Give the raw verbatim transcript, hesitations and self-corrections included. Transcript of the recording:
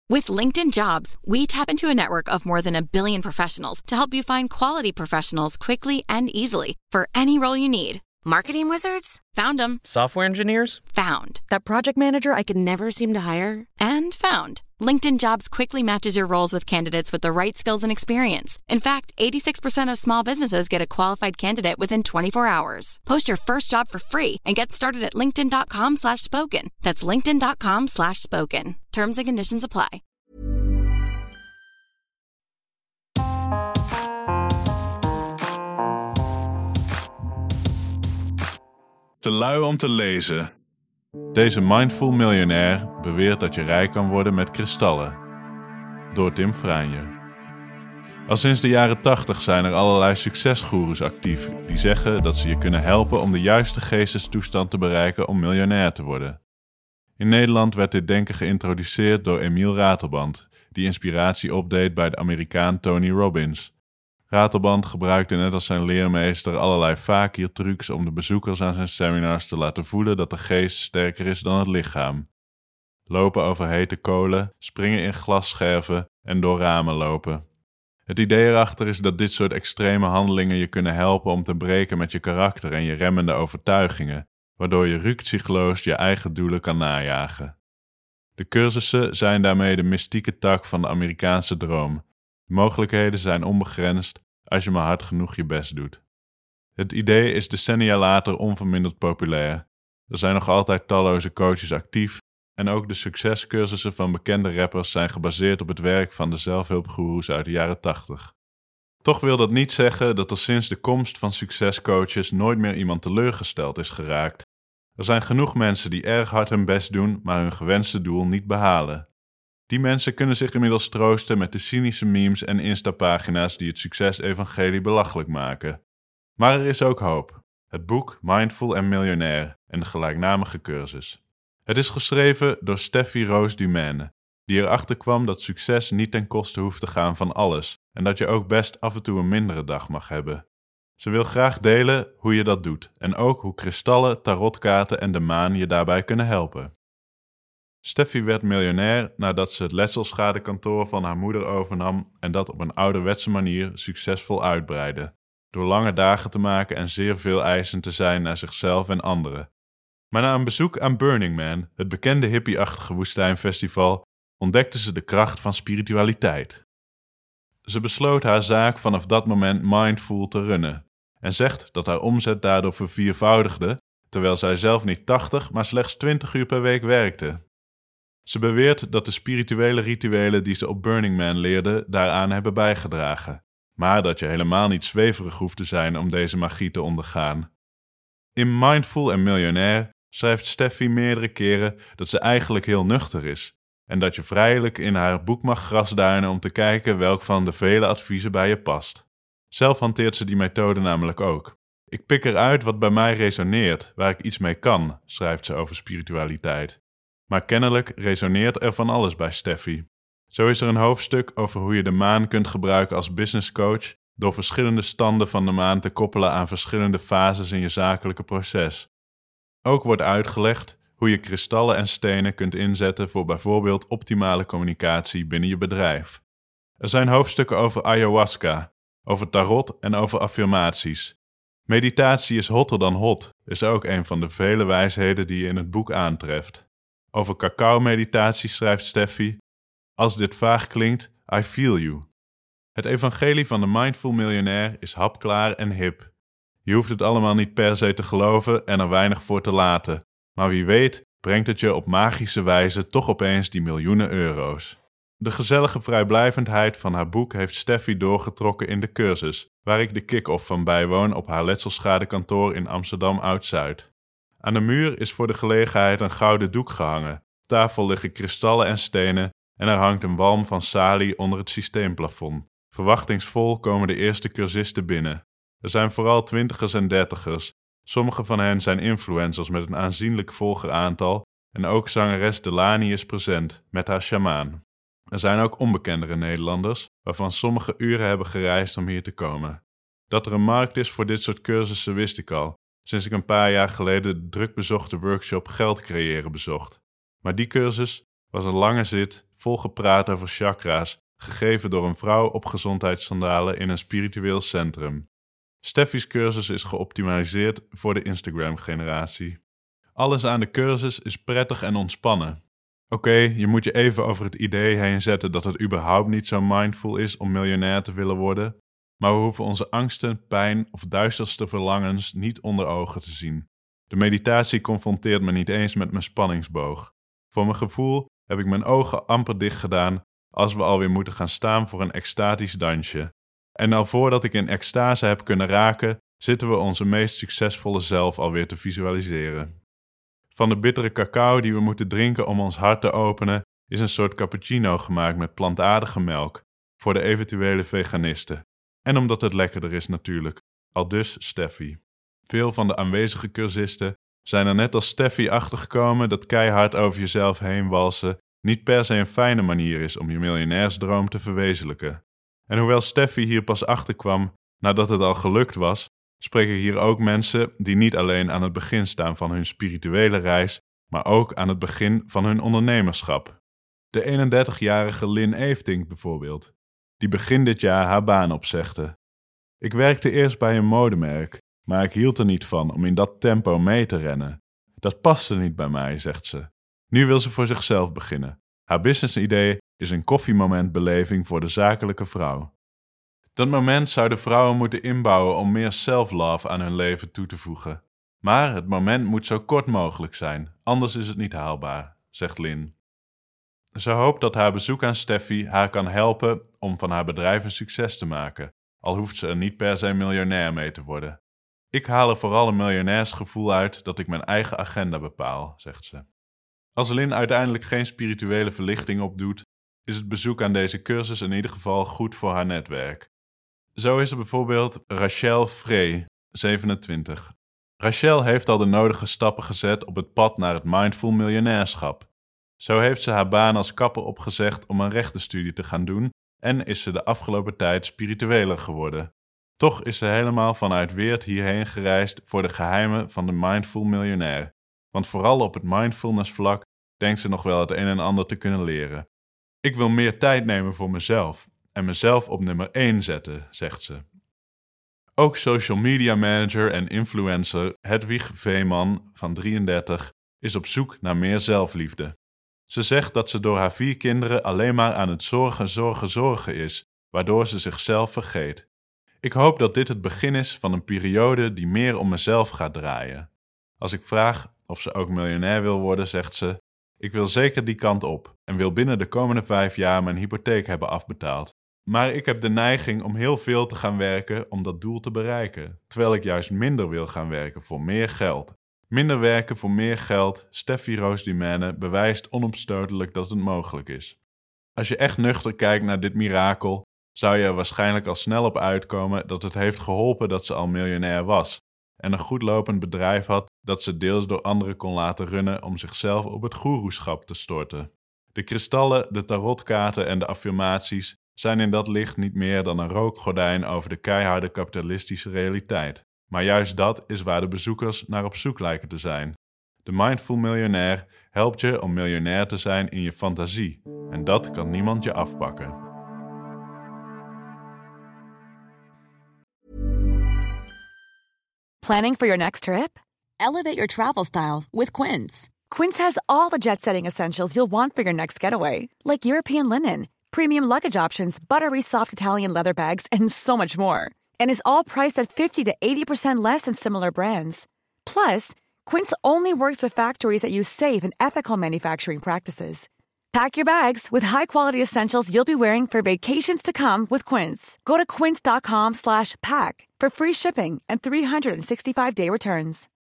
With LinkedIn Jobs, we tap into a network of more than a billion professionals to help you find quality professionals quickly and easily for any role you need. Marketing wizards? Found them. Software engineers? Found. That project manager I could never seem to hire? And found. LinkedIn Jobs quickly matches your roles with candidates with the right skills and experience. In fact, eighty-six percent of small businesses get a qualified candidate within twenty-four hours. Post your first job for free and get started at linkedin.com slash spoken. That's linkedin.com slash spoken. Terms and conditions apply. Te lui om te lezen. Deze mindful miljonair beweert dat je rijk kan worden met kristallen. Door Tim Franje. Al sinds de jaren tachtig zijn er allerlei succesgoeroes actief die zeggen dat ze je kunnen helpen om de juiste geestestoestand te bereiken om miljonair te worden. In Nederland werd dit denken geïntroduceerd door Emiel Ratelband, die inspiratie opdeed bij de Amerikaan Tony Robbins. Ratelband gebruikte net als zijn leermeester allerlei fakir-trucs om de bezoekers aan zijn seminars te laten voelen dat de geest sterker is dan het lichaam. Lopen over hete kolen, springen in glasscherven en door ramen lopen. Het idee erachter is dat dit soort extreme handelingen je kunnen helpen om te breken met je karakter en je remmende overtuigingen, waardoor je rukzichtloos je eigen doelen kan najagen. De cursussen zijn daarmee de mystieke tak van de Amerikaanse droom. De mogelijkheden zijn onbegrensd als je maar hard genoeg je best doet. Het idee is decennia later onverminderd populair. Er zijn nog altijd talloze coaches actief en ook de succescursussen van bekende rappers zijn gebaseerd op het werk van de zelfhulpgoeroes uit de jaren tachtig. Toch wil dat niet zeggen dat er sinds de komst van succescoaches nooit meer iemand teleurgesteld is geraakt. Er zijn genoeg mensen die erg hard hun best doen, maar hun gewenste doel niet behalen. Die mensen kunnen zich inmiddels troosten met de cynische memes en instapagina's die het succes-evangelie belachelijk maken. Maar er is ook hoop. Het boek Mindful en Miljonair en de gelijknamige cursus. Het is geschreven door Steffi Roos Dumaine, die erachter kwam dat succes niet ten koste hoeft te gaan van alles en dat je ook best af en toe een mindere dag mag hebben. Ze wil graag delen hoe je dat doet en ook hoe kristallen, tarotkaarten en de maan je daarbij kunnen helpen. Steffi werd miljonair nadat ze het letselschadekantoor van haar moeder overnam en dat op een ouderwetse manier succesvol uitbreidde, door lange dagen te maken en zeer veel eisend te zijn naar zichzelf en anderen. Maar na een bezoek aan Burning Man, het bekende hippie-achtige woestijnfestival, ontdekte ze de kracht van spiritualiteit. Ze besloot haar zaak vanaf dat moment mindful te runnen en zegt dat haar omzet daardoor verviervoudigde, terwijl zij zelf niet tachtig, maar slechts twintig uur per week werkte. Ze beweert dat de spirituele rituelen die ze op Burning Man leerde daaraan hebben bijgedragen, maar dat je helemaal niet zweverig hoeft te zijn om deze magie te ondergaan. In Mindful en Miljonair schrijft Steffi meerdere keren dat ze eigenlijk heel nuchter is en dat je vrijelijk in haar boek mag grasduinen om te kijken welk van de vele adviezen bij je past. Zelf hanteert ze die methode namelijk ook. Ik pik eruit wat bij mij resoneert, waar ik iets mee kan, schrijft ze over spiritualiteit. Maar kennelijk resoneert er van alles bij Steffi. Zo is er een hoofdstuk over hoe je de maan kunt gebruiken als businesscoach door verschillende standen van de maan te koppelen aan verschillende fases in je zakelijke proces. Ook wordt uitgelegd hoe je kristallen en stenen kunt inzetten voor bijvoorbeeld optimale communicatie binnen je bedrijf. Er zijn hoofdstukken over ayahuasca, over tarot en over affirmaties. Meditatie is hotter dan hot, is ook een van de vele wijsheden die je in het boek aantreft. Over cacao-meditatie schrijft Steffi: als dit vaag klinkt, I feel you. Het evangelie van de mindful miljonair is hapklaar en hip. Je hoeft het allemaal niet per se te geloven en er weinig voor te laten. Maar wie weet brengt het je op magische wijze toch opeens die miljoenen euro's. De gezellige vrijblijvendheid van haar boek heeft Steffi doorgetrokken in de cursus, waar ik de kick-off van bijwoon op haar letselschadekantoor in Amsterdam Oud-Zuid. Aan de muur is voor de gelegenheid een gouden doek gehangen. Op tafel liggen kristallen en stenen en er hangt een walm van salie onder het systeemplafond. Verwachtingsvol komen de eerste cursisten binnen. Er zijn vooral twintigers en dertigers. Sommige van hen zijn influencers met een aanzienlijk volgeraantal en ook zangeres Delani is present met haar sjamaan. Er zijn ook onbekendere Nederlanders, waarvan sommige uren hebben gereisd om hier te komen. Dat er een markt is voor dit soort cursussen wist ik al, sinds ik een paar jaar geleden de druk bezochte workshop Geld creëren bezocht. Maar die cursus was een lange zit vol gepraat over chakra's, gegeven door een vrouw op gezondheidssandalen in een spiritueel centrum. Steffi's cursus is geoptimaliseerd voor de Instagram-generatie. Alles aan de cursus is prettig en ontspannen. Oké, okay, je moet je even over het idee heen zetten dat het überhaupt niet zo mindful is om miljonair te willen worden, maar we hoeven onze angsten, pijn of duisterste verlangens niet onder ogen te zien. De meditatie confronteert me niet eens met mijn spanningsboog. Voor mijn gevoel heb ik mijn ogen amper dicht gedaan als we alweer moeten gaan staan voor een extatisch dansje. En al voordat ik in extase heb kunnen raken, zitten we onze meest succesvolle zelf alweer te visualiseren. Van de bittere cacao die we moeten drinken om ons hart te openen, is een soort cappuccino gemaakt met plantaardige melk, voor de eventuele veganisten. En omdat het lekkerder is natuurlijk, aldus Steffi. Veel van de aanwezige cursisten zijn er net als Steffi achtergekomen dat keihard over jezelf heen walsen niet per se een fijne manier is om je miljonairsdroom te verwezenlijken. En hoewel Steffi hier pas achterkwam nadat het al gelukt was, spreken hier ook mensen die niet alleen aan het begin staan van hun spirituele reis, maar ook aan het begin van hun ondernemerschap. De eenendertigjarige Lynn Eeftink bijvoorbeeld, die begin dit jaar haar baan opzegde. Ik werkte eerst bij een modemerk, maar ik hield er niet van om in dat tempo mee te rennen. Dat paste niet bij mij, zegt ze. Nu wil ze voor zichzelf beginnen. Haar businessidee is een koffiemomentbeleving voor de zakelijke vrouw. Dat moment zouden vrouwen moeten inbouwen om meer self-love aan hun leven toe te voegen. Maar het moment moet zo kort mogelijk zijn, anders is het niet haalbaar, zegt Lynn. Ze hoopt dat haar bezoek aan Steffi haar kan helpen om van haar bedrijf een succes te maken, al hoeft ze er niet per se miljonair mee te worden. Ik haal er vooral een miljonairsgevoel uit dat ik mijn eigen agenda bepaal, zegt ze. Als Lynn uiteindelijk geen spirituele verlichting opdoet, is het bezoek aan deze cursus in ieder geval goed voor haar netwerk. Zo is er bijvoorbeeld Rachel Frey, zevenentwintig. Rachel heeft al de nodige stappen gezet op het pad naar het mindful miljonairschap. Zo heeft ze haar baan als kapper opgezegd om een rechtenstudie te gaan doen en is ze de afgelopen tijd spiritueler geworden. Toch is ze helemaal vanuit Weert hierheen gereisd voor de geheimen van de mindful miljonair. Want vooral op het mindfulness vlak denkt ze nog wel het een en ander te kunnen leren. Ik wil meer tijd nemen voor mezelf en mezelf op nummer één zetten, zegt ze. Ook social media manager en influencer Hedwig Veeman van drieëndertig is op zoek naar meer zelfliefde. Ze zegt dat ze door haar vier kinderen alleen maar aan het zorgen, zorgen, zorgen is, waardoor ze zichzelf vergeet. Ik hoop dat dit het begin is van een periode die meer om mezelf gaat draaien. Als ik vraag of ze ook miljonair wil worden, zegt ze: ik wil zeker die kant op en wil binnen de komende vijf jaar mijn hypotheek hebben afbetaald. Maar ik heb de neiging om heel veel te gaan werken om dat doel te bereiken, terwijl ik juist minder wil gaan werken voor meer geld. Minder werken voor meer geld, Steffi Roosdimene bewijst onomstotelijk dat het mogelijk is. Als je echt nuchter kijkt naar dit mirakel, zou je er waarschijnlijk al snel op uitkomen dat het heeft geholpen dat ze al miljonair was en een goed lopend bedrijf had dat ze deels door anderen kon laten runnen om zichzelf op het goeroeschap te storten. De kristallen, de tarotkaarten en de affirmaties zijn in dat licht niet meer dan een rookgordijn over de keiharde kapitalistische realiteit. Maar juist dat is waar de bezoekers naar op zoek lijken te zijn. De Mindful Miljonair helpt je om miljonair te zijn in je fantasie. En dat kan niemand je afpakken. Planning for your next trip? Elevate your travel style with Quince. Quince has all the jet-setting essentials you'll want for your next getaway, like European linen, premium luggage options, buttery soft Italian leather bags, and so much more. And is all priced at fifty to eighty percent less than similar brands. Plus, Quince only works with factories that use safe and ethical manufacturing practices. Pack your bags with high-quality essentials you'll be wearing for vacations to come with Quince. Go to quince.com slash pack for free shipping and three sixty-five day returns.